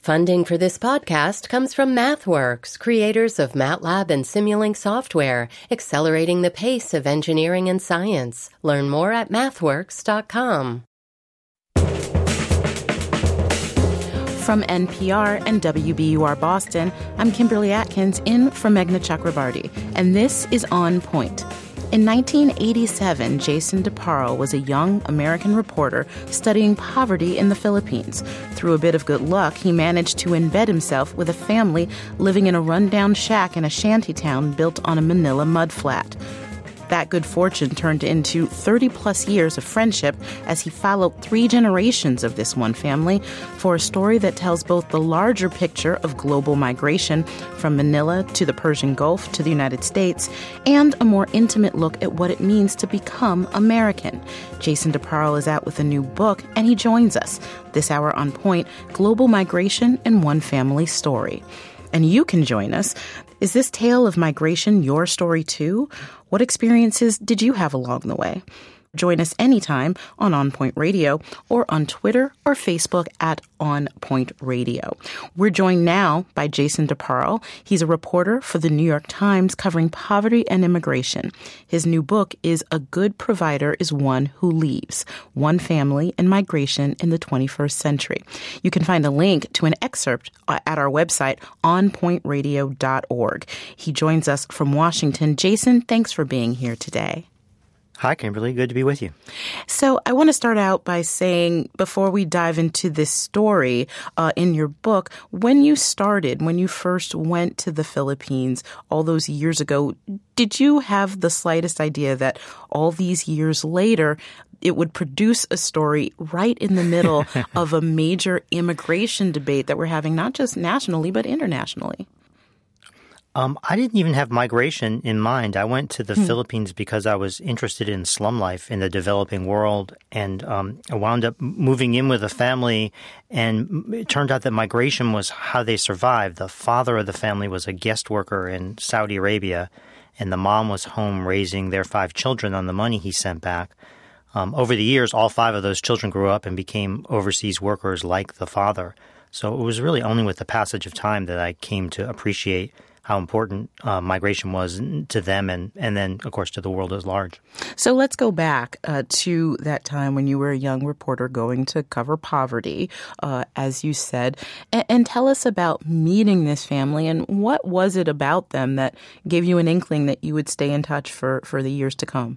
Funding for this podcast comes from MathWorks, creators of MATLAB and Simulink software, accelerating the pace of engineering and science. Learn more at mathworks.com. From NPR and WBUR Boston, I'm Kimberly Atkins in for Meghna Chakrabarty, and this is On Point. In 1987, Jason DeParle was a young American reporter studying poverty in the Philippines. Through a bit of good luck, he managed to embed himself with a family living in a rundown shack in a shantytown built on a Manila mudflat. That good fortune turned into 30-plus years of friendship as he followed 3 generations of this one family for a story that tells both the larger picture of global migration from Manila to the Persian Gulf to the United States and a more intimate look at what it means to become American. Jason DeParle is out with a new book, and he joins us this hour on Point, Global Migration and One Family Story. And you can join us. Is this tale of migration your story too? What experiences did you have along the way? Join us anytime on Point Radio or on Twitter or Facebook at On Point Radio. We're joined now by Jason DeParle. He's a reporter for the New York Times covering poverty and immigration. His new book is A Good Provider is One Who Leaves, One Family and Migration in the 21st Century. You can find a link to an excerpt at our website, onpointradio.org. He joins us from Washington. Jason, thanks for being here today. Hi, Kimberly. Good to be with you. So I want to start out by saying, before we dive into this story in your book, when you first went to the Philippines all those years ago, did you have the slightest idea that all these years later, it would produce a story right in the middle of a major immigration debate that we're having not just nationally, but internationally? I didn't even have migration in mind. I went to the Philippines because I was interested in slum life in the developing world, and I wound up moving in with a family, and it turned out that migration was how they survived. The father of the family was a guest worker in Saudi Arabia, and the mom was home raising their 5 children on the money he sent back. Over the years, all 5 of those children grew up and became overseas workers like the father. So it was really only with the passage of time that I came to appreciate how important migration was to them and then, of course, to the world at large. So let's go back to that time when you were a young reporter going to cover poverty, as you said, and tell us about meeting this family and what was it about them that gave you an inkling that you would stay in touch for the years to come?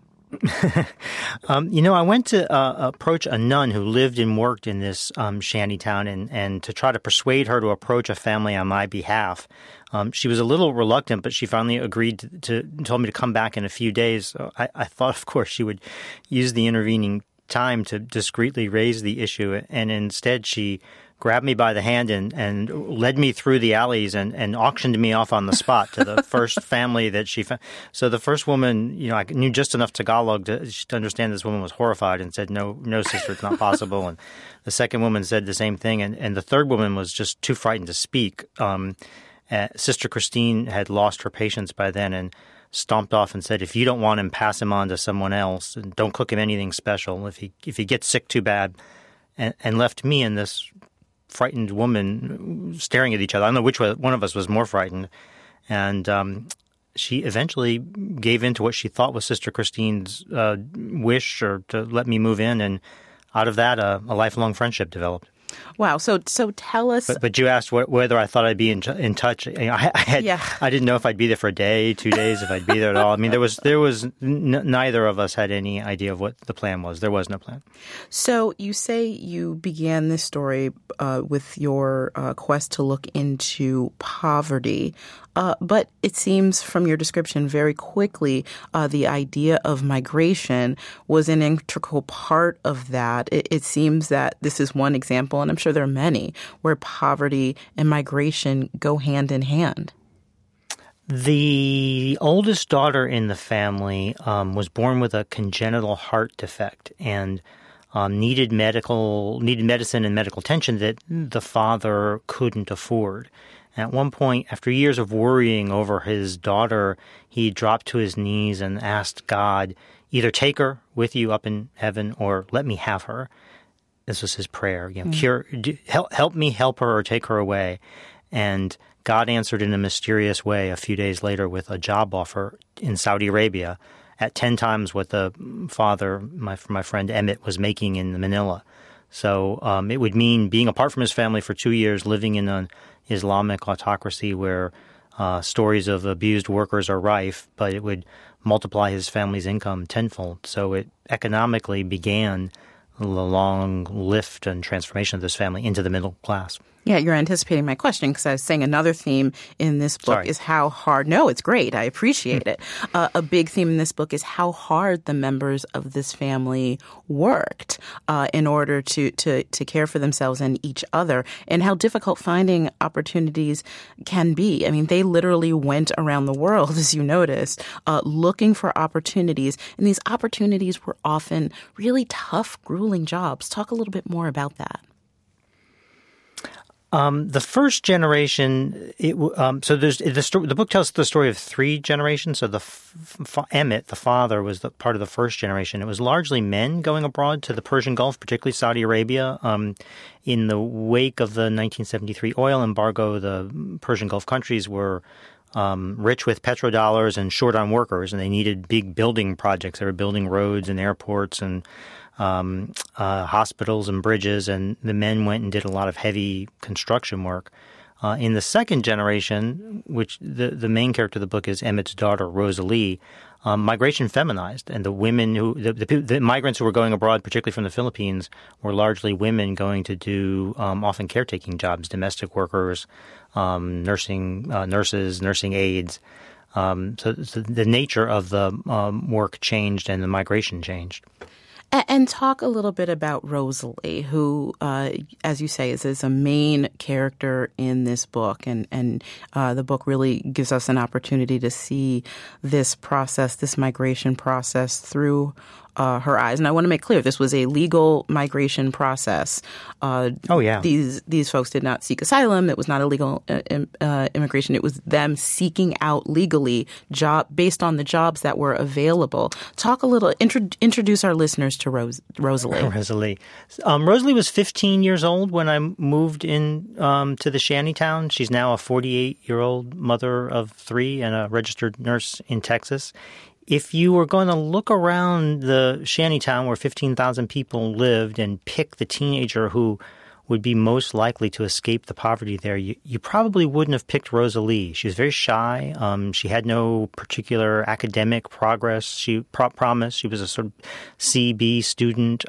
I went to approach a nun who lived and worked in this shanty town and to try to persuade her to approach a family on my behalf. She was a little reluctant, but she finally agreed told me to come back in a few days. So I thought, of course, she would use the intervening time to discreetly raise the issue, and instead she grabbed me by the hand and led me through the alleys and auctioned me off on the spot to the first family that she found. So the first woman, I knew just enough Tagalog to understand this woman was horrified and said, no, sister, it's not possible. And the second woman said the same thing. And the third woman was just too frightened to speak. Sister Christine had lost her patience by then and stomped off and said, if you don't want him, pass him on to someone else and don't cook him anything special. If he gets sick too bad, and left me and this frightened woman staring at each other. I don't know which one of us was more frightened. And she eventually gave in to what she thought was Sister Christine's wish or to let me move in. And out of that, a lifelong friendship developed. Wow. So tell us. But you asked whether I thought I'd be in touch. I didn't know if I'd be there for a day, 2 days, if I'd be there at all. I mean, neither of us had any idea of what the plan was. There was no plan. So you say you began this story with your quest to look into poverty. But it seems from your description very quickly the idea of migration was an integral part of that. It seems that this is one example, and I'm sure there are many, where poverty and migration go hand in hand. The oldest daughter in the family was born with a congenital heart defect and needed medicine and medical attention that the father couldn't afford. At one point, after years of worrying over his daughter, he dropped to his knees and asked God, either take her with you up in heaven or let me have her. This was his prayer. Help me, help her, or take her away. And God answered in a mysterious way a few days later with a job offer in Saudi Arabia at 10 times what the father, my friend Emmett, was making in Manila. So it would mean being apart from his family for 2 years, living in an Islamic autocracy where stories of abused workers are rife, but it would multiply his family's income tenfold. So it economically began the long lift and transformation of this family into the middle class. Yeah, you're anticipating my question because I was saying another theme in this book is how hard. No, it's great. I appreciate it. A big theme in this book is how hard the members of this family worked in order to care for themselves and each other, and how difficult finding opportunities can be. I mean, they literally went around the world, as you noticed, looking for opportunities, and these opportunities were often really tough, grueling jobs. Talk a little bit more about that. The first generation, so there's the book tells the story of 3 generations. So Emmett, the father, was part of the first generation. It was largely men going abroad to the Persian Gulf, particularly Saudi Arabia. In the wake of the 1973 oil embargo, the Persian Gulf countries were rich with petrodollars and short on workers, and they needed big building projects. They were building roads and airports and hospitals and bridges, and the men went and did a lot of heavy construction work. In the second generation, which the main character of the book is Emmett's daughter, Rosalie, migration feminized, and the women the migrants who were going abroad, particularly from the Philippines, were largely women going to do often caretaking jobs, domestic workers, nurses, nursing aides. So the nature of the work changed and the migration changed. And talk a little bit about Rosalie, who, as you say, is a main character in this book. And the book really gives us an opportunity to see this process, this migration process through her eyes. And I want to make clear, this was a legal migration process. These folks did not seek asylum. It was not illegal immigration. It was them seeking out legally based on the jobs that were available. Talk a little, introduce our listeners to Rosalie. Rosalie was 15 years old when I moved in to the shantytown. She's now a 48-year-old mother of 3 and a registered nurse in Texas. If you were going to look around the shantytown where 15,000 people lived and pick the teenager who would be most likely to escape the poverty there, you probably wouldn't have picked Rosalie. She was very shy. She had no particular academic progress. She promised she was a sort of C.B. student.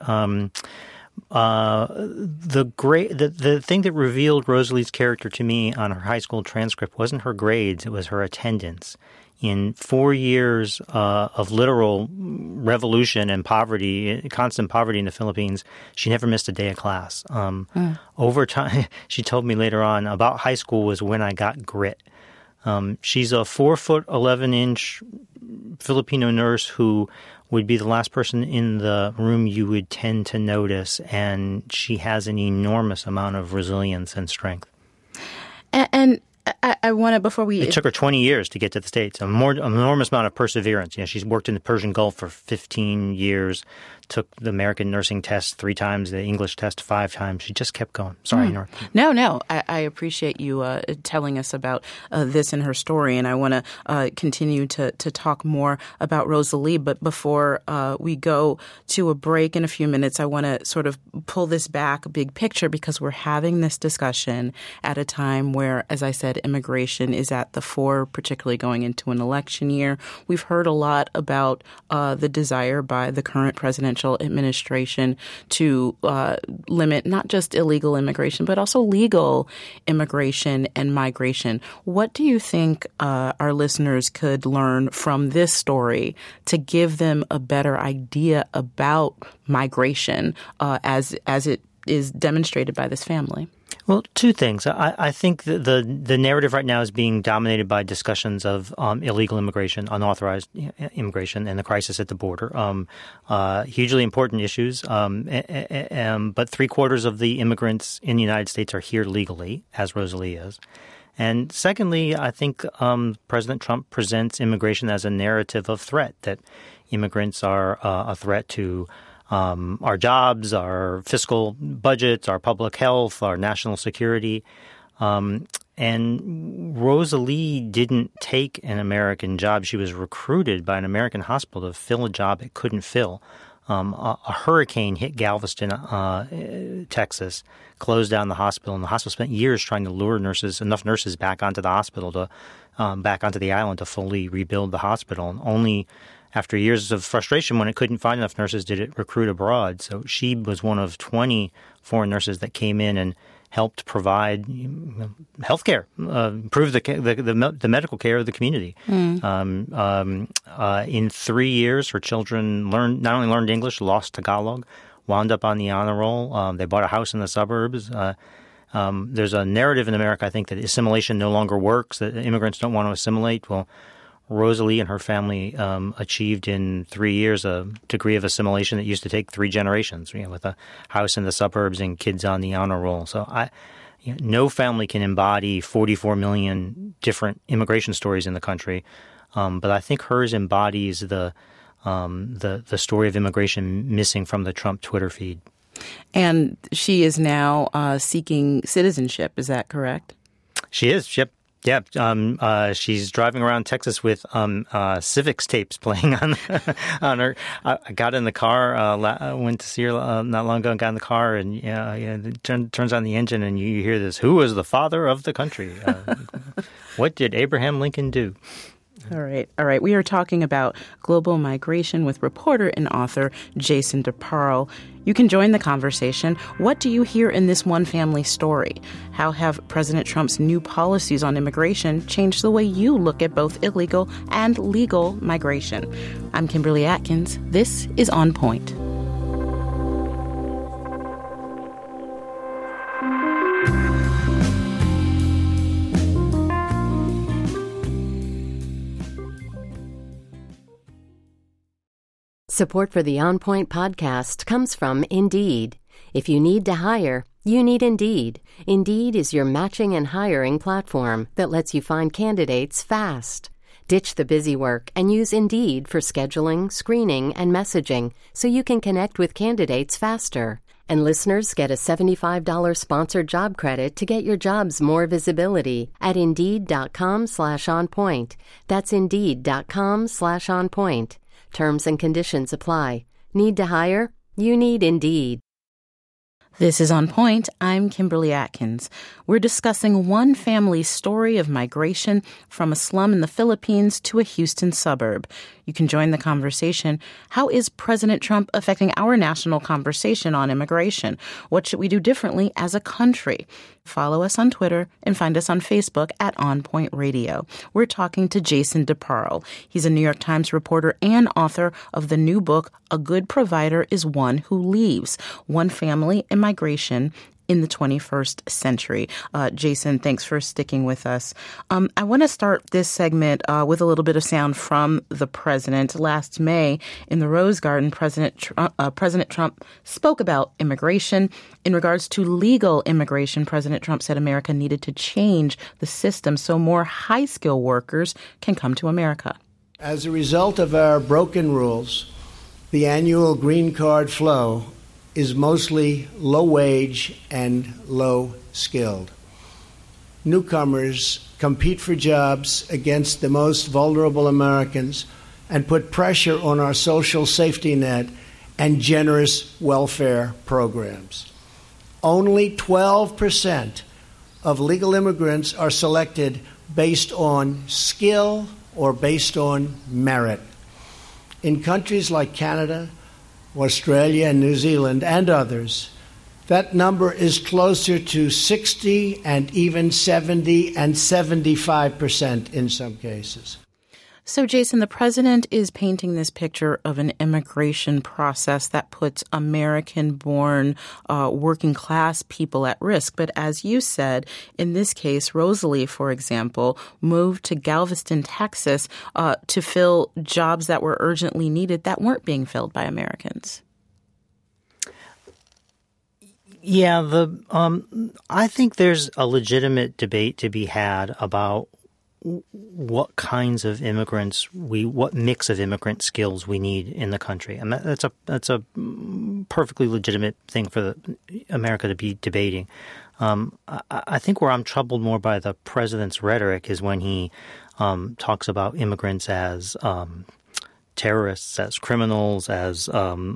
The thing that revealed Rosalie's character to me on her high school transcript wasn't her grades, it was her attendance. In 4 years of literal revolution and poverty, constant poverty in the Philippines, she never missed a day of class. Over time, she told me later on, about high school was when I got grit. She's a 4'11" Filipino nurse who would be the last person in the room you would tend to notice, and she has an enormous amount of resilience and strength. And I want to, before we... It took her 20 years to get to the States, an enormous amount of perseverance. She's worked in the Persian Gulf for 15 years, took the American nursing test 3 times, the English test 5 times. She just kept going. Sorry, Nora. No. I appreciate you telling us about this in her story, and I want to continue to talk more about Rosalie. But before we go to a break in a few minutes, I want to sort of pull this back, big picture, because we're having this discussion at a time where, as I said, immigration is at the fore, particularly going into an election year. We've heard a lot about the desire by the current presidential administration to limit not just illegal immigration, but also legal immigration and migration. What do you think our listeners could learn from this story to give them a better idea about migration as it is demonstrated by this family? Well, 2 things. I think the narrative right now is being dominated by discussions of illegal immigration, unauthorized immigration, and the crisis at the border. Hugely important issues, but 3/4 of the immigrants in the United States are here legally, as Rosalie is. And secondly, I think President Trump presents immigration as a narrative of threat, that immigrants are a threat to our jobs, our fiscal budgets, our public health, our national security. And Rosalie didn't take an American job. She was recruited by an American hospital to fill a job it couldn't fill. A hurricane hit Galveston, Texas, closed down the hospital, and the hospital spent years trying to lure enough nurses back onto the hospital back onto the island to fully rebuild the hospital. And only after years of frustration, when it couldn't find enough nurses, did it recruit abroad. So she was one of 20 foreign nurses that came in and helped provide health care, improve the medical care of the community. In 3 years, her children not only learned English, lost Tagalog, wound up on the honor roll. They bought a house in the suburbs. There's a narrative in America, I think, that assimilation no longer works, that immigrants don't want to assimilate. Well, Rosalie and her family achieved in 3 years a degree of assimilation that used to take 3 generations, with a house in the suburbs and kids on the honor roll. So no family can embody 44 million different immigration stories in the country, but I think hers embodies the story of immigration missing from the Trump Twitter feed. And she is now seeking citizenship. Is that correct? She is. Yep. Yeah, she's driving around Texas with civics tapes playing on her. I got in the car, went to see her not long ago, and got in the car, and turns on the engine, and you hear this: "Who was the father of the country? What did Abraham Lincoln do?" All right. We are talking about global migration with reporter and author Jason DeParle. You can join the conversation. What do you hear in this one family story? How have President Trump's new policies on immigration changed the way you look at both illegal and legal migration? I'm Kimberly Atkins. This is On Point. Support for the On Point podcast comes from Indeed. If you need to hire, you need Indeed. Indeed is your matching and hiring platform that lets you find candidates fast. Ditch the busy work and use Indeed for scheduling, screening, and messaging so you can connect with candidates faster. And listeners get a $75 sponsored job credit to get your jobs more visibility at Indeed.com/onpoint. That's Indeed.com/onpoint. Terms and conditions apply. Need to hire? You need Indeed. This is On Point. I'm Kimberly Atkins. We're discussing one family's story of migration from a slum in the Philippines to a Houston suburb. You can join the conversation. How is President Trump affecting our national conversation on immigration? What should we do differently as a country? Follow us on Twitter and find us on Facebook at On Point Radio. We're talking to Jason DeParle. He's a New York Times reporter and author of the new book, A Good Provider is One Who Leaves: One Family and Migration in the 21st Century. Jason, thanks for sticking with us. I want to start this segment with a little bit of sound from the president. Last May, in the Rose Garden, President Trump spoke about immigration. In regards to legal immigration, President Trump said America needed to change the system so more high-skilled workers can come to America. As a result of our broken rules, the annual green card flow is mostly low-wage and low-skilled. Newcomers compete for jobs against the most vulnerable Americans and put pressure on our social safety net and generous welfare programs. Only 12% of legal immigrants are selected based on skill or based on merit. In countries like Canada, Australia and New Zealand and others, that number is closer to 60 and even 70 and 75% in some cases. So, Jason, the president is painting this picture of an immigration process that puts American-born working-class people at risk. But as you said, in this case, Rosalie, for example, moved to Galveston, Texas, to fill jobs that were urgently needed that weren't being filled by Americans. Yeah, I think there's a legitimate debate to be had about what kinds of immigrants what mix of immigrant skills we need in the country. And that's a perfectly legitimate thing for America to be debating. I think where I'm troubled more by the president's rhetoric is when he talks about immigrants as terrorists, as criminals, as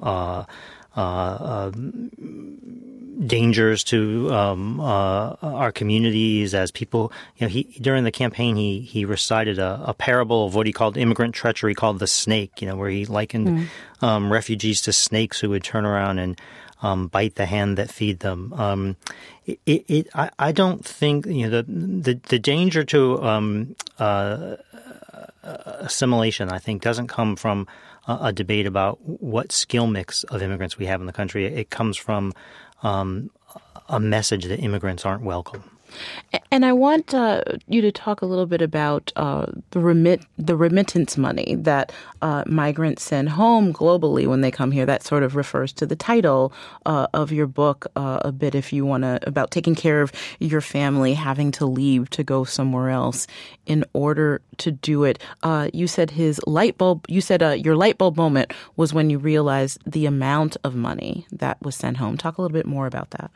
dangers to our communities, as people. During the campaign, he recited a parable of what he called immigrant treachery, called the snake. Where he likened refugees to snakes who would turn around and bite the hand that feed them. I don't think the danger to assimilation, I think, doesn't come from a debate about what skill mix of immigrants we have in the country. It comes from a message that immigrants aren't welcome. And I want you to talk a little bit about the remittance money that migrants send home globally when they come here. That sort of refers to the title of your book a bit, if you want to, about taking care of your family, having to leave to go somewhere else in order to do it. You said your light bulb moment was when you realized the amount of money that was sent home. Talk a little bit more about that.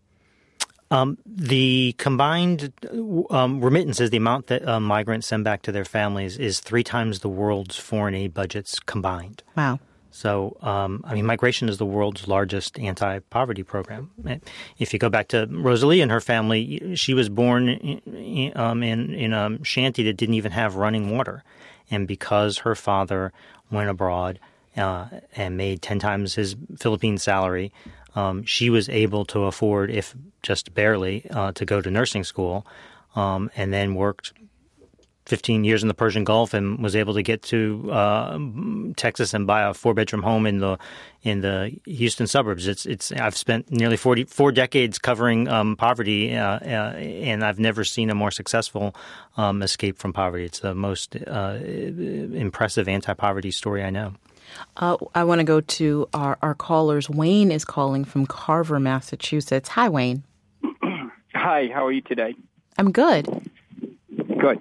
The combined remittances, the amount that migrants send back to their families, is 3 times the world's foreign aid budgets combined. Wow. So, migration is the world's largest anti-poverty program. If you go back to Rosalie and her family, she was born in a shanty that didn't even have running water. And because her father went abroad and made 10 times his Philippine salary, she was able to afford, if just barely, to go to nursing school, and then worked 15 years in the Persian Gulf and was able to get to Texas and buy a 4-bedroom home in the Houston suburbs. I've spent nearly 4 decades covering poverty, and I've never seen a more successful escape from poverty. It's the most impressive anti-poverty story I know. I want to go to our callers. Wayne is calling from Carver, Massachusetts. Hi, Wayne. Hi, how are you today? I'm good. Good.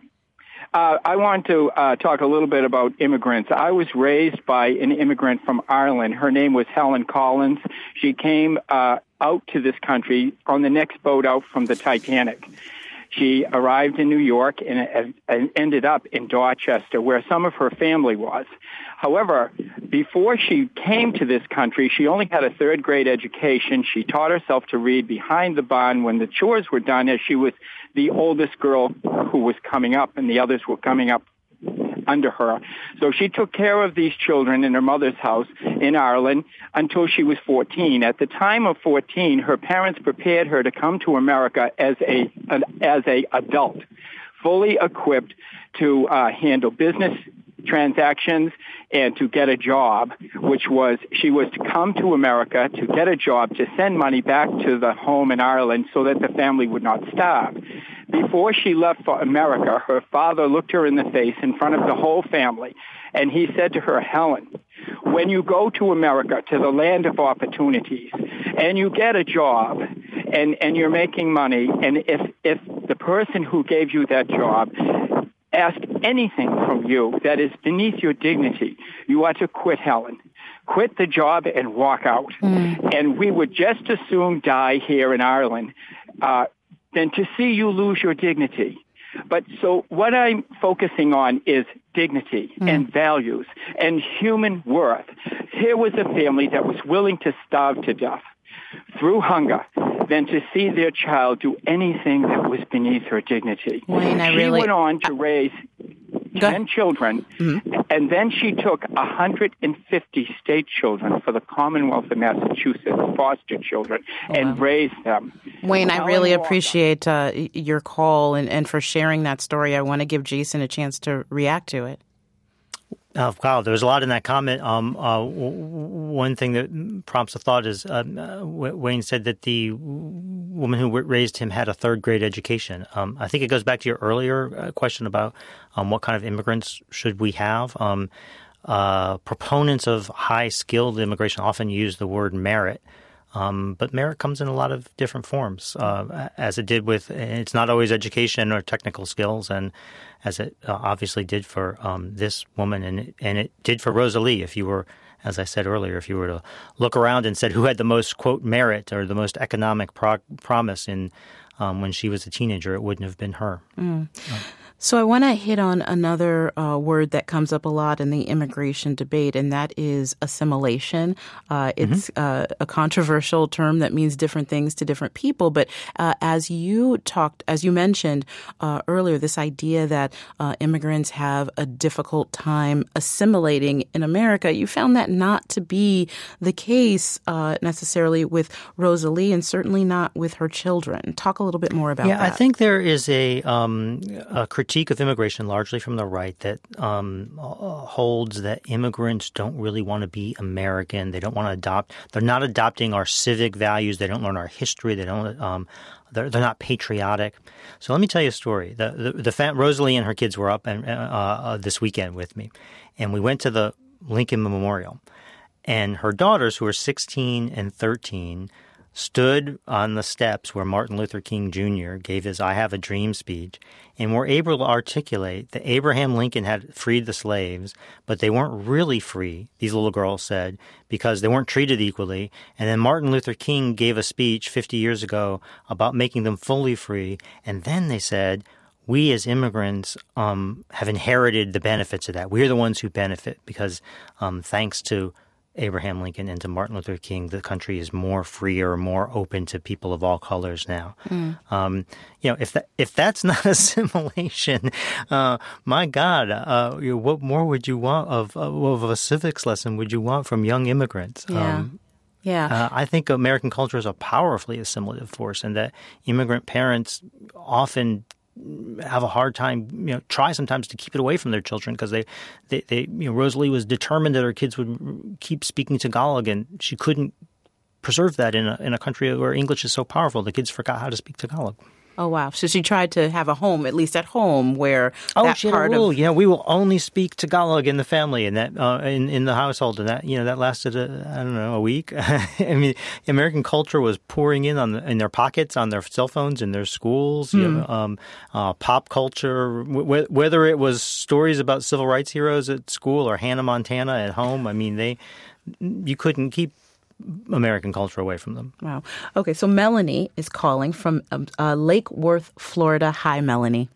I want to talk a little bit about immigrants. I was raised by an immigrant from Ireland. Her name was Helen Collins. She came out to this country on the next boat out from the Titanic. She arrived in New York and ended up in Dorchester, where some of her family was. However, before she came to this country, she only had a 3rd-grade education. She taught herself to read behind the barn when the chores were done, as she was the oldest girl who was coming up, and the others were coming up under her. So she took care of these children in her mother's house in Ireland until she was 14. At the time of 14, her parents prepared her to come to America as a adult, fully equipped to handle business transactions and to get a job, which was she was to come to America to get a job, to send money back to the home in Ireland so that the family would not starve. Before she left for America, her father looked her in the face in front of the whole family, and he said to her, Helen, when you go to America, to the land of opportunities, and you get a job, and you're making money, and if the person who gave you that job ask anything from you that is beneath your dignity, you are to quit, Helen. Quit the job and walk out. And we would just as soon die here in Ireland than to see you lose your dignity. But so what I'm focusing on is dignity and values and human worth. Here was a family that was willing to starve to death through hunger than to see their child do anything that was beneath her dignity. Wayne, she went on to raise 10 children, and then she took 150 state children for the Commonwealth of Massachusetts, foster children, and raised them. Wayne, I really appreciate your call and for sharing that story. I want to give Jason a chance to react to it. Wow, there's a lot in that comment. One thing that prompts a thought is Wayne said that the woman who raised him had a 3rd-grade education. I think it goes back to your earlier question about what kind of immigrants should we have. Proponents of high-skilled immigration often use the word merit. But merit comes in a lot of different forms, as it did with, it's not always education or technical skills, and as it obviously did for this woman, and it did for Rosalie. If you were, as I said earlier, if you were to look around and said who had the most, quote, merit or the most economic promise in when she was a teenager, it wouldn't have been her. So I want to hit on another word that comes up a lot in the immigration debate, and that is assimilation. It's a controversial term that means different things to different people. But as you mentioned earlier, this idea that immigrants have a difficult time assimilating in America, you found that not to be the case necessarily with Rosalie, and certainly not with her children. Talk a little bit more about that. Yeah, I think there is a critique of immigration, largely from the right, that holds that immigrants don't really want to be American. They don't want to adopt. They're not adopting our civic values. They don't learn our history. They don't. They're not patriotic. So let me tell you a story. Rosalie and her kids were up this weekend with me, and we went to the Lincoln Memorial, and her daughters, who are 16 and 13. Stood on the steps where Martin Luther King Jr. gave his I Have a Dream speech, and were able to articulate that Abraham Lincoln had freed the slaves, but they weren't really free, these little girls said, because they weren't treated equally. And then Martin Luther King gave a speech 50 years ago about making them fully free, and then they said, we as immigrants have inherited the benefits of that. We're the ones who benefit because thanks to Abraham Lincoln and to Martin Luther King, the country is more freer, more open to people of all colors now. If that's not assimilation, my God, what more would you want of a civics lesson would you want from young immigrants? I think American culture is a powerfully assimilative force, and that immigrant parents often have a hard time, try sometimes to keep it away from their children because they Rosalie was determined that her kids would keep speaking Tagalog, and she couldn't preserve that in a country where English is so powerful. The kids forgot how to speak Tagalog. Oh, wow. So she tried to have a home, at least at home, where she had a rule. We will only speak Tagalog in the family and that in the household, and that lasted a week. I mean, American culture was pouring in their pockets, on their cell phones, in their schools. Pop culture, whether it was stories about civil rights heroes at school or Hannah Montana at home. I mean, you couldn't keep American culture away from them. Wow. Okay, so Melanie is calling from Lake Worth, Florida. Hi, Melanie.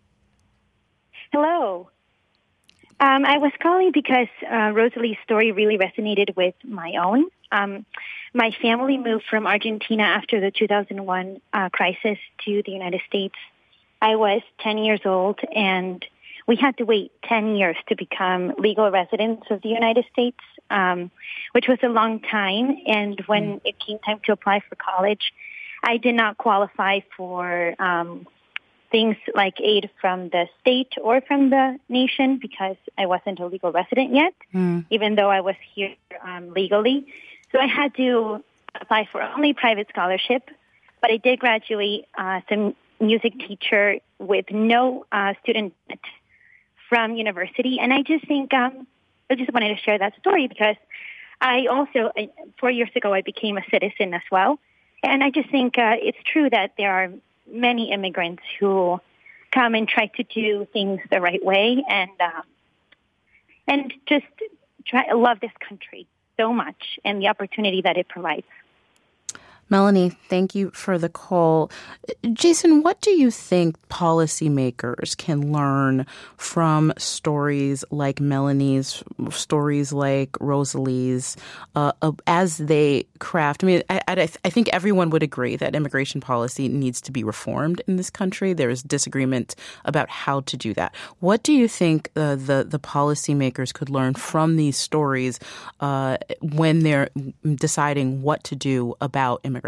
Hello. I was calling because Rosalie's story really resonated with my own. My family moved from Argentina after the 2001 crisis to the United States. I was 10 years old, and we had to wait 10 years to become legal residents of the United States, which was a long time. And when it came time to apply for college, I did not qualify for things like aid from the state or from the nation because I wasn't a legal resident yet, even though I was here legally. So I had to apply for only private scholarship, but I did graduate as a music teacher with no student debt from university. And I just think, I just wanted to share that story because I also, 4 years ago, I became a citizen as well. And I just think it's true that there are many immigrants who come and try to do things the right way and just love this country so much and the opportunity that it provides. Melanie, thank you for the call. Jason, what do you think policymakers can learn from stories like Melanie's, stories like Rosalie's, as they craft? I mean, I think everyone would agree that immigration policy needs to be reformed in this country. There is disagreement about how to do that. What do you think the policymakers could learn from these stories when they're deciding what to do about immigration?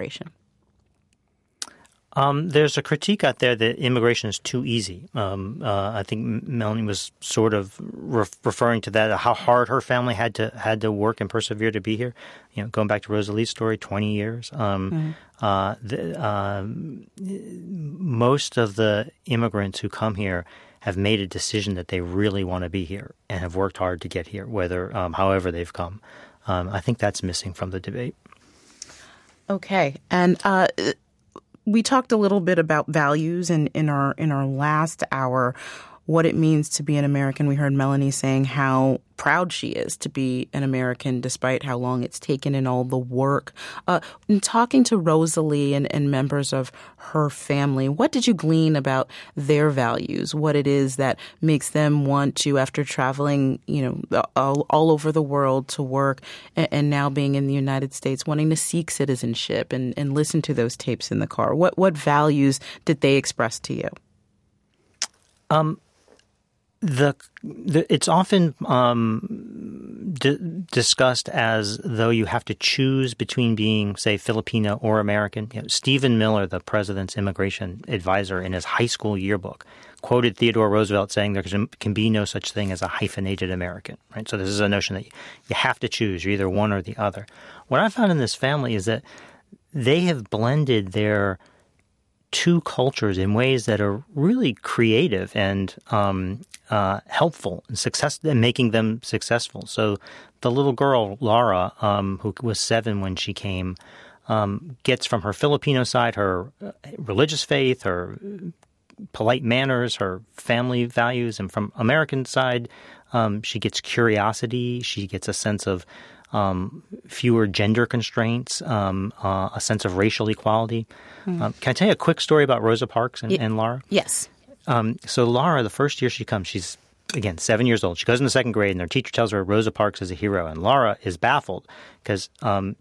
There's a critique out there that immigration is too easy. I think Melanie was sort of referring to that, how hard her family had to work and persevere to be here. Going back to Rosalie's story, 20 years. Most of the immigrants who come here have made a decision that they really want to be here and have worked hard to get here, however they've come. I think that's missing from the debate. Okay. And we talked a little bit about values in our last hour, what it means to be an American. We heard Melanie saying how proud she is to be an American despite how long it's taken and all the work. In talking to Rosalie and members of her family, what did you glean about their values, what it is that makes them want to, after traveling, all over the world to work and now being in the United States, wanting to seek citizenship and listen to those tapes in the car? What values did they express to you? It's often discussed as though you have to choose between being, say, Filipino or American. Stephen Miller, the president's immigration advisor, in his high school yearbook, quoted Theodore Roosevelt saying there can be no such thing as a hyphenated American. Right? So this is a notion that you have to choose. You're either one or the other. What I found in this family is that they have blended their two cultures in ways that are really creative and helpful and making them successful. So the little girl, Laura, who was 7 when she came, gets from her Filipino side her religious faith, her polite manners, her family values, and from American side, she gets curiosity. She gets a sense of fewer gender constraints, a sense of racial equality. Can I tell you a quick story about Rosa Parks and Laura? Yes. So Laura, the first year she comes, she's, again, 7 years old. She goes in the second grade, and their teacher tells her Rosa Parks is a hero. And Laura is baffled because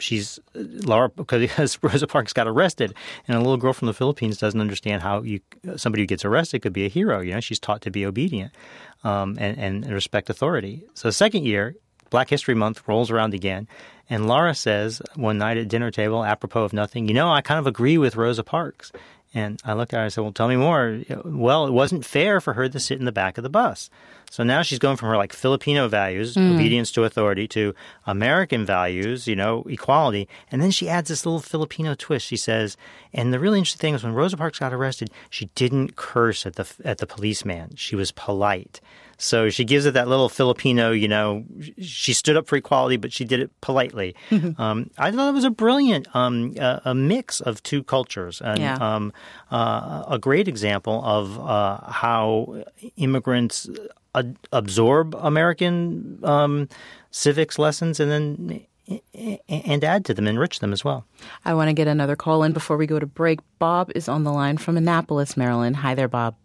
because Rosa Parks got arrested, and a little girl from the Philippines doesn't understand how somebody who gets arrested could be a hero. She's taught to be obedient and respect authority. So the second year, Black History Month rolls around again, and Laura says one night at dinner table, apropos of nothing, I kind of agree with Rosa Parks. And I looked at her and I said, well, tell me more. Well, it wasn't fair for her to sit in the back of the bus. So now she's going from her Filipino values, obedience to authority, to American values, equality. And then she adds this little Filipino twist. She says, and the really interesting thing is when Rosa Parks got arrested, she didn't curse at the policeman. She was polite. So she gives it that little Filipino, she stood up for equality, but she did it politely. I thought it was a brilliant a mix of two cultures, and a great example of how immigrants absorb American civics lessons and add to them, enrich them as well. I want to get another call in before we go to break. Bob is on the line from Annapolis, Maryland. Hi there, Bob.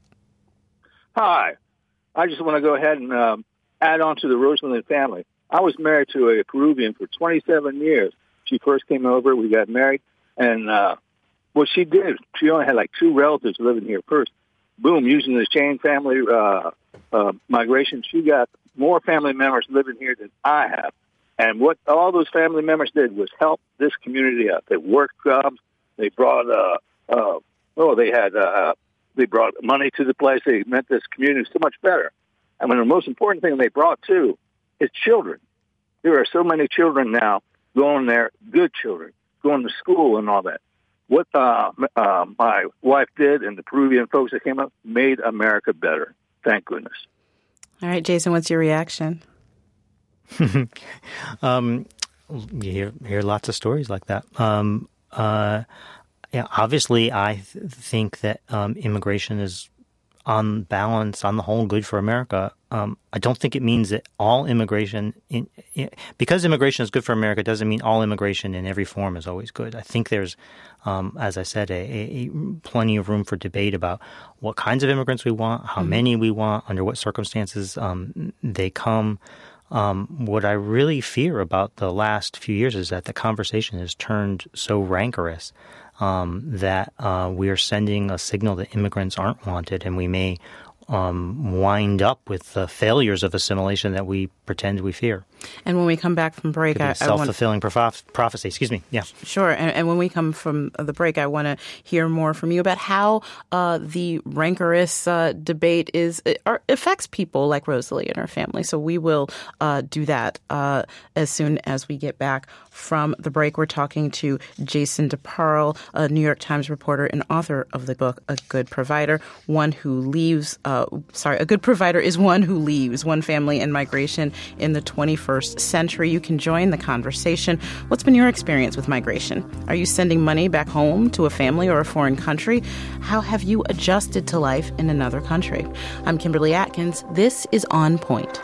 Hi. I just want to go ahead and add on to the Rosalynn family. I was married to a Peruvian for 27 years. She first came over, we got married, and what she did, she only had 2 relatives living here first. Boom, using the chain family migration, she got more family members living here than I have. And what all those family members did was help this community out. They worked jobs. They brought they brought money to the place. They meant this community so much better. I mean, the most important thing they brought, too, is children. There are so many children now going there, good children, going to school and all that. What my wife did and the Peruvian folks that came up made America better. Thank goodness. All right, Jason, what's your reaction? You hear lots of stories like that. Obviously, I think that immigration is, on balance, on the whole, good for America. I don't think it means that all immigration, because immigration is good for America, doesn't mean all immigration in every form is always good. I think there's, as I said, a plenty of room for debate about what kinds of immigrants we want, how many we want, under what circumstances they come. What I really fear about the last few years is that the conversation has turned so rancorous that we are sending a signal that immigrants aren't wanted, and we may wind up with the failures of assimilation that we pretend we fear. And when we come back from break, I self-fulfilling prophecy. Excuse me. Yeah. Sure. And when we come from the break, I want to hear more from you about how the rancorous debate affects people like Rosalie and her family. So we will do that as soon as we get back from the break. We're talking to Jason DeParle, a New York Times reporter and author of the book A Good Provider, one who leaves a good provider is one who leaves. One family and migration in the 21st century. You can join the conversation. What's been your experience with migration? Are you sending money back home to a family or a foreign country? How have you adjusted to life in another country? I'm Kimberly Atkins. This is On Point.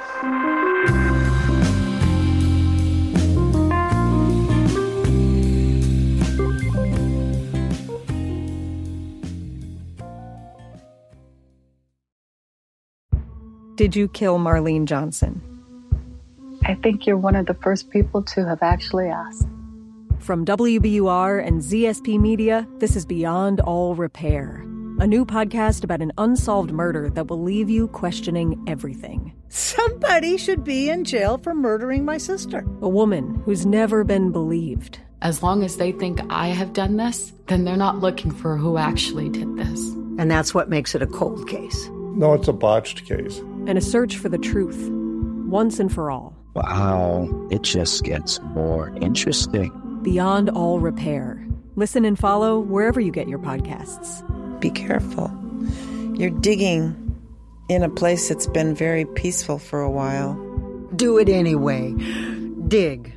Did you kill Marlene Johnson? I think you're one of the first people to have actually asked. From WBUR and ZSP Media, this is Beyond All Repair, a new podcast about an unsolved murder that will leave you questioning everything. Somebody should be in jail for murdering my sister. A woman who's never been believed. As long as they think I have done this, then they're not looking for who actually did this. And that's what makes it a cold case. No, it's a botched case. And a search for the truth, once and for all. Wow, it just gets more interesting. Beyond All Repair. Listen and follow wherever you get your podcasts. Be careful. You're digging in a place that's been very peaceful for a while. Do it anyway. Dig.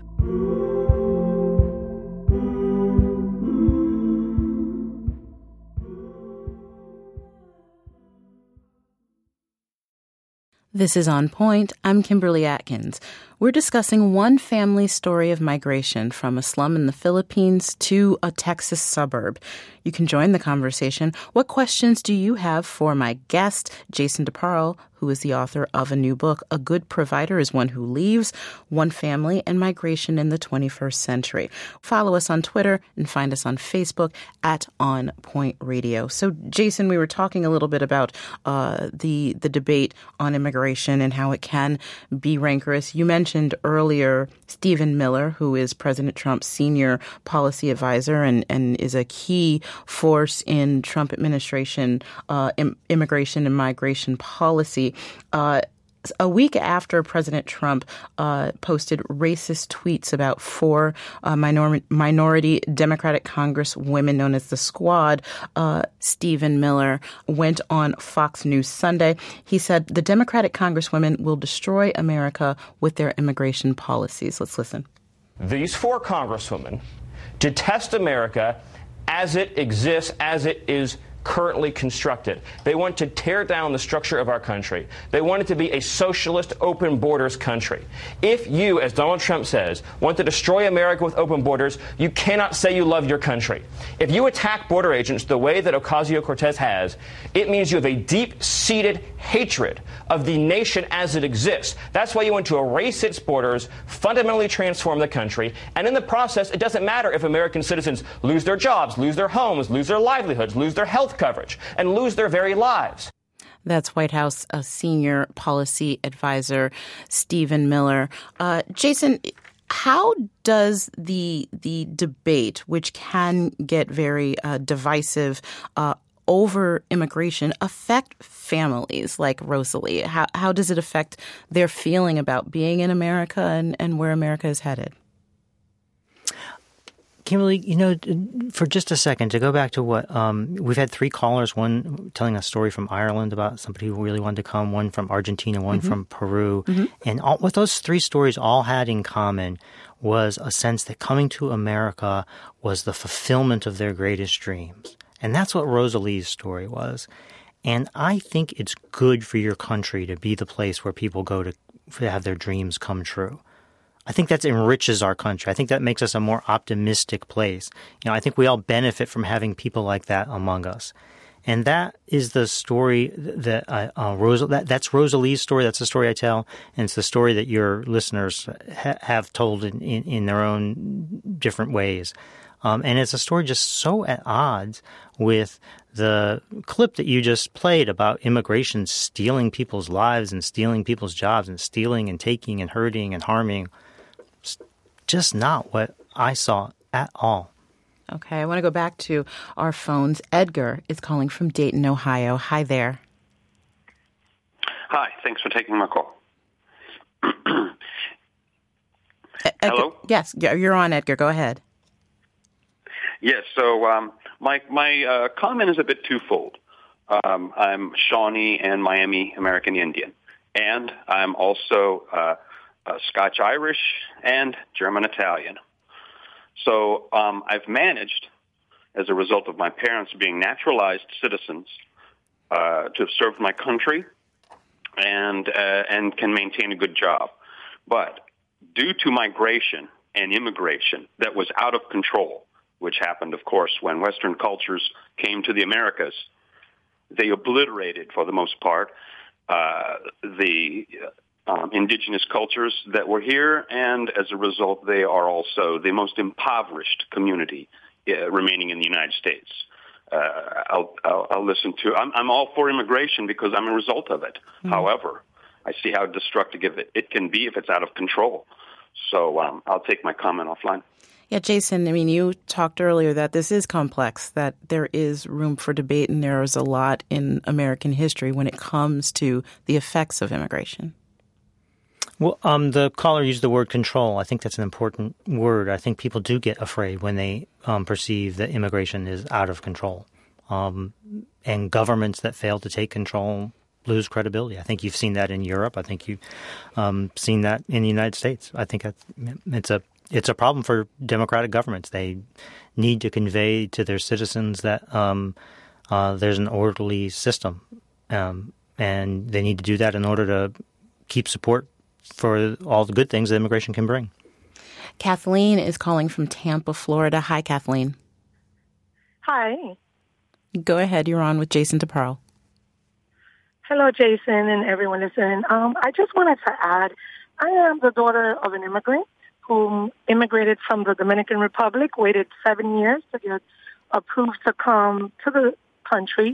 This is On Point. I'm Kimberly Atkins. We're discussing one family's story of migration from a slum in the Philippines to a Texas suburb. You can join the conversation. What questions do you have for my guest, Jason DeParle, who is the author of a new book, A Good Provider is One Who Leaves, One Family and Migration in the 21st Century. Follow us on Twitter and find us on Facebook at On Point Radio. So, Jason, we were talking a little bit about the debate on immigration and how it can be rancorous. You mentioned earlier Stephen Miller, who is President Trump's senior policy advisor and is a key force in Trump administration immigration and migration policy. A week after President Trump posted racist tweets about four minority Democratic Congresswomen known as the Squad, Stephen Miller went on Fox News Sunday. He said the Democratic Congresswomen will destroy America with their immigration policies. Let's listen. These four Congresswomen detest America as it exists, as it is currently constructed. They want to tear down the structure of our country. They want it to be a socialist, open borders country. If you, as Donald Trump says, want to destroy America with open borders, you cannot say you love your country. If you attack border agents the way that Ocasio-Cortez has, it means you have a deep-seated hatred of the nation as it exists. That's why you want to erase its borders, fundamentally transform the country, and in the process, it doesn't matter if American citizens lose their jobs, lose their homes, lose their livelihoods, lose their health coverage, and lose their very lives. That's White House senior policy advisor Stephen Miller. Jason, how does the debate, which can get very divisive over immigration, affect families like Rosalie? How does it affect their feeling about being in America and where America is headed? Kimberly, for just a second, to go back to what we've had three callers, one telling a story from Ireland about somebody who really wanted to come, one from Argentina, one from Peru. And what those three stories all had in common was a sense that coming to America was the fulfillment of their greatest dreams. And that's what Rosalie's story was. And I think it's good for your country to be the place where people go to have their dreams come true. I think that enriches our country. I think that makes us a more optimistic place. I think we all benefit from having people like that among us. And that is the story that that's Rosalie's story. That's the story I tell. And it's the story that your listeners have told in their own different ways. And it's a story just so at odds with the clip that you just played about immigration stealing people's lives and stealing people's jobs and stealing and taking and hurting and harming. It's just not what I saw at all. Okay, I want to go back to our phones. Edgar is calling from Dayton, Ohio. Hi there. Hi, thanks for taking my call. Hello? Yes, you're on, Edgar. Go ahead. Yes, so my comment is a bit twofold. I'm Shawnee and Miami American Indian. And I'm also Scotch-Irish and German-Italian. So I've managed, as a result of my parents being naturalized citizens, to have served my country and can maintain a good job. But due to migration and immigration that was out of control, which happened, of course, when Western cultures came to the Americas, they obliterated, for the most part, the indigenous cultures that were here, and as a result, they are also the most impoverished community remaining in the United States. I'll listen to. I'm all for immigration because I'm a result of it. Mm-hmm. However, I see how destructive it can be if it's out of control. So I'll take my comment offline. Yeah, Jason, I mean, you talked earlier that this is complex, that there is room for debate, and there is a lot in American history when it comes to the effects of immigration. Well, the caller used the word control. I think that's an important word. I think people do get afraid when they perceive that immigration is out of control. And governments that fail to take control lose credibility. I think you've seen that in Europe. I think you've seen that in the United States. I think it's a problem for democratic governments. They need to convey to their citizens that there's an orderly system, and they need to do that in order to keep support for all the good things that immigration can bring. Kathleen is calling from Tampa, Florida. Hi, Kathleen. Hi. Go ahead. You're on with Jason DeParle. Hello, Jason, and everyone listening. I just wanted to add, I am the daughter of an immigrant who immigrated from the Dominican Republic, waited 7 years to get approved to come to the country,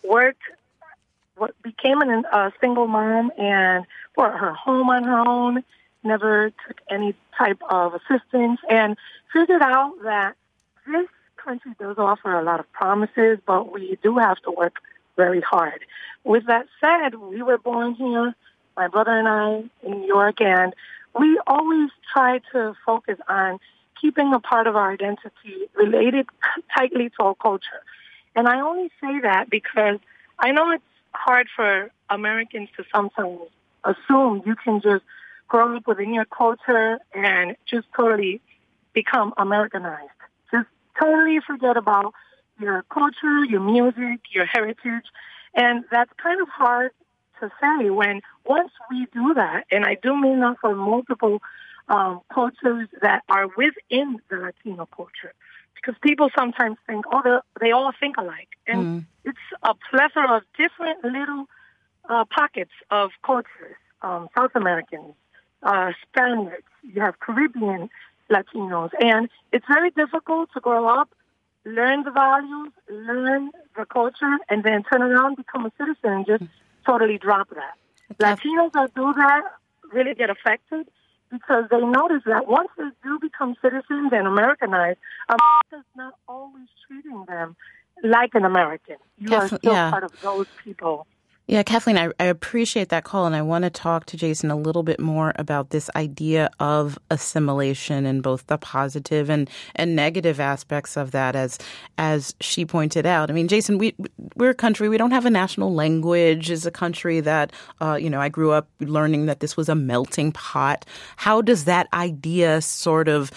became a single mom and bought her home on her own, never took any type of assistance, and figured out that this country does offer a lot of promises, but we do have to work very hard. With that said, we were born here, my brother and I, in New York, and we always try to focus on keeping a part of our identity related tightly to our culture. And I only say that because I know it's hard for Americans to sometimes assume you can just grow up within your culture and just totally become Americanized. Just totally forget about your culture, your music, your heritage. And that's kind of hard to say when once we do that, and I do mean that for multiple cultures that are within the Latino culture, because people sometimes think, they all think alike. And it's a plethora of different little pockets of cultures, South Americans, Spaniards, you have Caribbean Latinos, and it's very difficult to grow up, learn the values, learn the culture, and then turn around, become a citizen, and just totally drop that. Latinos that do that really get affected because they notice that once they do become citizens and Americanized, America's not always treating them like an American. You are still part of those people. Yeah, Kathleen, I appreciate that call, and I want to talk to Jason a little bit more about this idea of assimilation and both the positive and negative aspects of that, as she pointed out. I mean, Jason, we're a country, we don't have a national language. It's a country that, I grew up learning that this was a melting pot. How does that idea sort of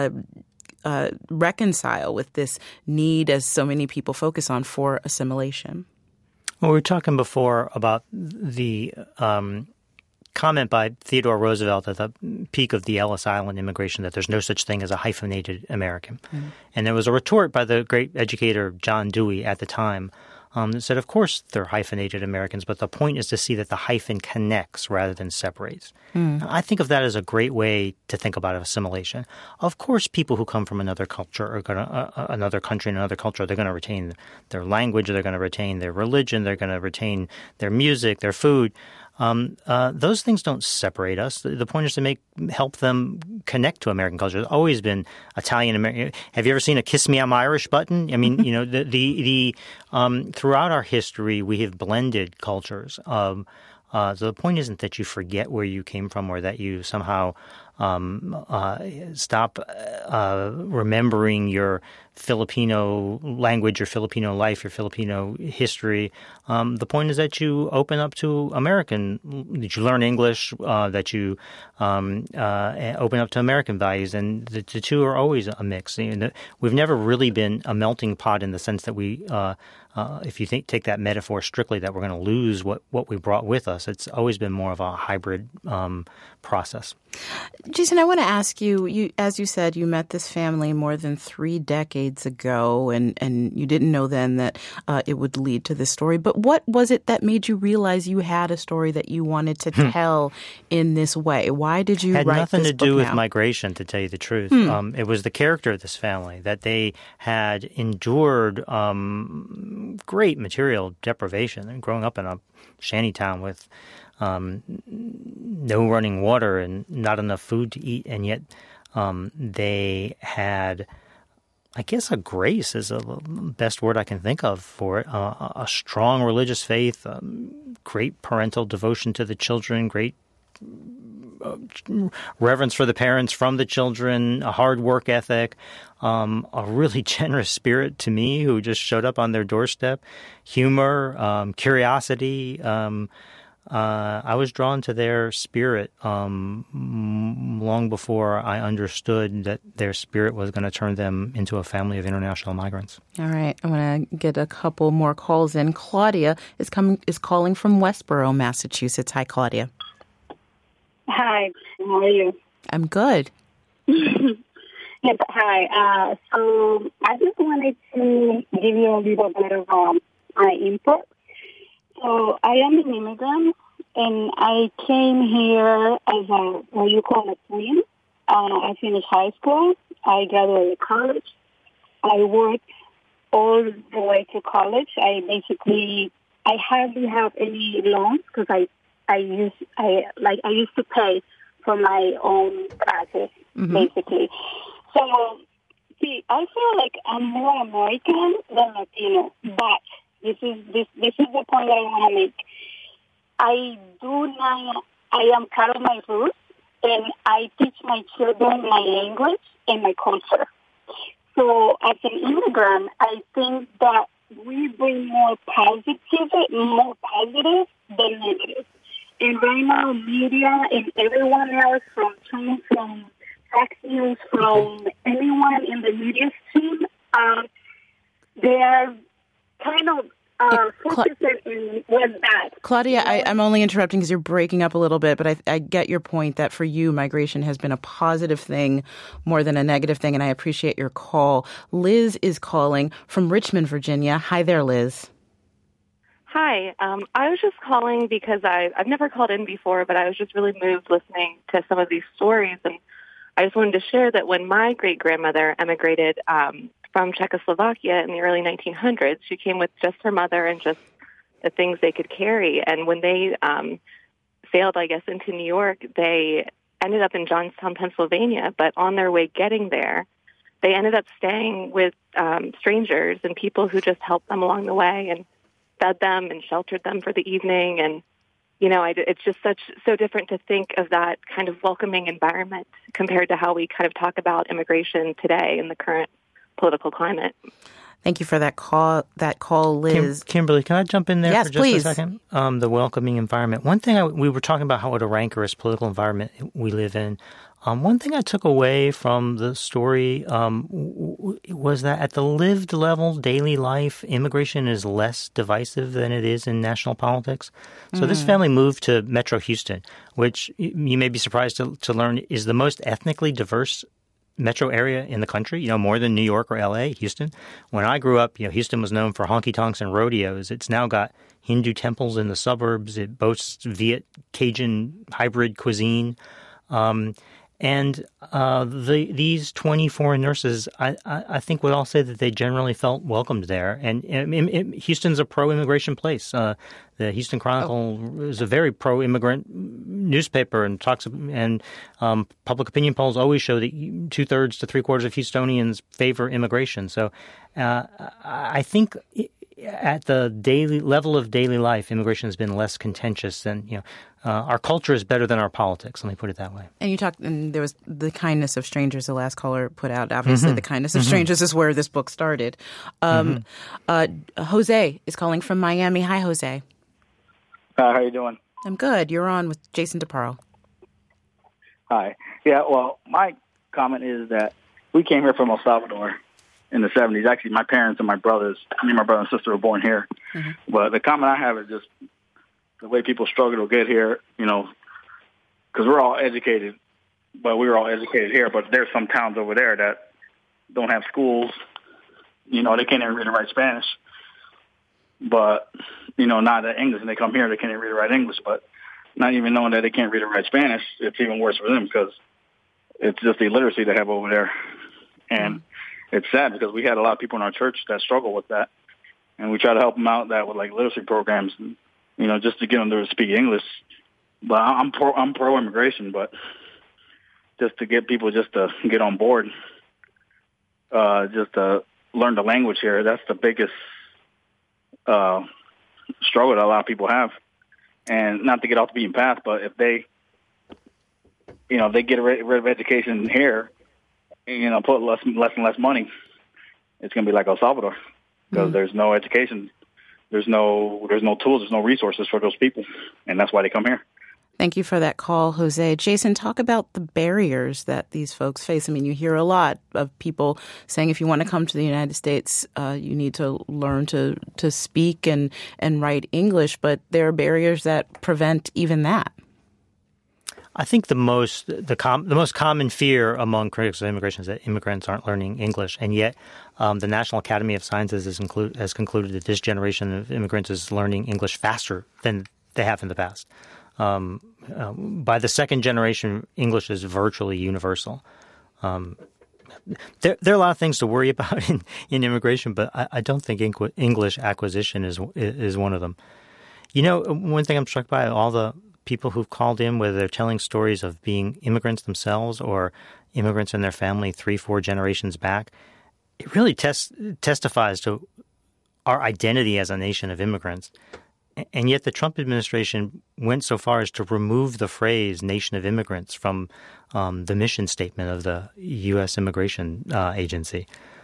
reconcile with this need, as so many people focus on, for assimilation? Well, we were talking before about the comment by Theodore Roosevelt at the peak of the Ellis Island immigration that there's no such thing as a hyphenated American. Mm-hmm. And there was a retort by the great educator John Dewey at the time that said, of course, they're hyphenated Americans, but the point is to see that the hyphen connects rather than separates. I think of that as a great way to think about assimilation. Of course, people who come from another culture or another country and another culture, they're going to retain their language, they're going to retain their religion, they're going to retain their music, their food. Those things don't separate us. The point is to help them connect to American culture. There's always been Italian American. Have you ever seen a "Kiss Me, I'm Irish" button? I mean, throughout our history, we have blended cultures. So the point isn't that you forget where you came from or that you somehow stop remembering your Filipino language, your Filipino life, your Filipino history. The point is that you open up to that you learn English, that you open up to American values, and the two are always a mix. We've never really been a melting pot in the sense that we, if you take that metaphor strictly, that we're going to lose what we brought with us. It's always been more of a hybrid process. Jason, I want to ask you, as you said, you met this family more than 3 decades ago, and you didn't know then that it would lead to this story. But what was it that made you realize you had a story that you wanted to tell in this way? Why did you write this book? Had nothing to do with migration, to tell you the truth. It was the character of this family, that they had endured great material deprivation and growing up in a shanty town with no running water and not enough food to eat, and yet they had, I guess, a grace is the best word I can think of for it, a strong religious faith, great parental devotion to the children, great reverence for the parents from the children, a hard work ethic, a really generous spirit to me who just showed up on their doorstep, humor, curiosity. I was drawn to their spirit long before I understood that their spirit was going to turn them into a family of international migrants. All right. I want to get a couple more calls in. Claudia is calling from Westboro, Massachusetts. Hi, Claudia. Hi. How are you? I'm good. Yes, hi. So I just wanted to give you a little bit of my input. So I am an immigrant, and I came here as what you call a twin. I finished high school. I graduated college. I worked all the way to college. I hardly have any loans because I used to pay for my own classes, basically. So, see, I feel like I'm more American than Latino, but this is the point that I want to make. I am proud of my roots, and I teach my children my language and my culture. So as an immigrant, I think that we bring more positive than negative. And right now, media and everyone else, from Fox News, from anyone in the media stream, they are kind of focused in what's bad. Claudia, I'm only interrupting because you're breaking up a little bit, but I get your point that for you, migration has been a positive thing more than a negative thing, and I appreciate your call. Liz is calling from Richmond, Virginia. Hi there, Liz. Hi. I was just calling because I've never called in before, but I was just really moved listening to some of these stories, and I just wanted to share that when my great-grandmother emigrated from Czechoslovakia in the early 1900s, she came with just her mother and just the things they could carry. And when they sailed, I guess, into New York, they ended up in Johnstown, Pennsylvania. But on their way getting there, they ended up staying with strangers and people who just helped them along the way and fed them and sheltered them for the evening. And, you know, it's just so different to think of that kind of welcoming environment compared to how we kind of talk about immigration today in the current political climate. Thank you for that call, Liz. Kimberly, can I jump in there for just please. a second? The welcoming environment. One thing we were talking about how what a rancorous political environment we live in. One thing I took away from the story was that at the lived level, daily life, immigration is less divisive than it is in national politics. So this family moved to Metro Houston, which you may be surprised to learn is the most ethnically diverse metro area in the country, more than New York or L.A., Houston. When I grew up, Houston was known for honky-tonks and rodeos. It's now got Hindu temples in the suburbs. It boasts Viet Cajun hybrid cuisine. And these 20 foreign nurses, I think would all say that they generally felt welcomed there. And Houston's a pro-immigration place. The Houston Chronicle is a very pro-immigrant newspaper, and public opinion polls always show that 2/3 to 3/4 of Houstonians favor immigration. So I think at the daily level of daily life, immigration has been less contentious than, our culture is better than our politics. Let me put it that way. And you talked, and there was the kindness of strangers. The last caller put out. Obviously, the kindness of strangers is where this book started. Jose is calling from Miami. Hi, Jose. How you doing? I'm good. You're on with Jason DeParle. Hi. Yeah. Well, my comment is that we came here from El Salvador in the 70s. Actually, my parents and my brothers, me and my brother and sister were born here. But the comment I have is just the way people struggle to get here, because we're all educated, but we were all educated here. But there's some towns over there that don't have schools. They can't even read or write Spanish. But, not that English, and they come here, they can't even read or write English. But not even knowing that they can't read or write Spanish, it's even worse for them because it's just the illiteracy they have over there. And it's sad because we had a lot of people in our church that struggle with that. And we try to help them out with literacy programs, just to get them to speak English. But I'm pro-immigration, but just to get people just to get on board, just to learn the language here, that's the biggest struggle that a lot of people have. And not to get off the beaten path, but if they, they get rid of education here, put less and less money, it's going to be like El Salvador because there's no education, there's no tools, there's no resources for those people, and that's why they come here. Thank you for that call, Jose. Jason, talk about the barriers that these folks face. I mean, you hear a lot of people saying if you want to come to the United States, you need to learn to speak and write English, but there are barriers that prevent even that. I think the most common fear among critics of immigration is that immigrants aren't learning English, and yet the National Academy of Sciences has concluded that this generation of immigrants is learning English faster than they have in the past. By the second generation, English is virtually universal. There are a lot of things to worry about in immigration, but I don't think English acquisition is one of them. One thing I'm struck by, all the people who've called in, whether they're telling stories of being immigrants themselves or immigrants in their family 3-4 generations back, it really testifies to our identity as a nation of immigrants. And yet the Trump administration went so far as to remove the phrase nation of immigrants from the mission statement of the U.S. Immigration Agency.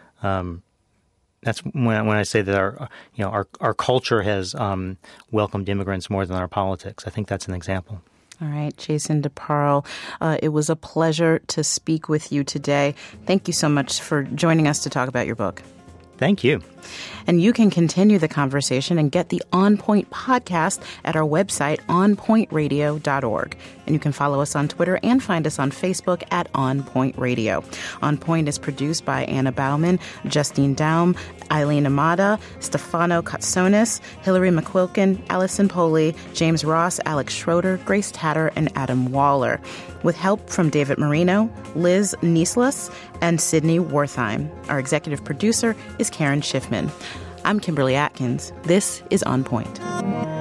That's when I say that our culture has welcomed immigrants more than our politics. I think that's an example. All right, Jason DeParle, it was a pleasure to speak with you today. Thank you so much for joining us to talk about your book. Thank you. And you can continue the conversation and get the On Point podcast at our website, onpointradio.org. And you can follow us on Twitter and find us on Facebook at On Point Radio. On Point is produced by Anna Bauman, Justine Daum, Eileen Amada, Stefano Katsonis, Hillary McQuilkin, Allison Poley, James Ross, Alex Schroeder, Grace Tatter, and Adam Waller, with help from David Marino, Liz Nieslas, and Sydney Wertheim. Our executive producer is Karen Schiffman. I'm Kimberly Atkins. This is On Point.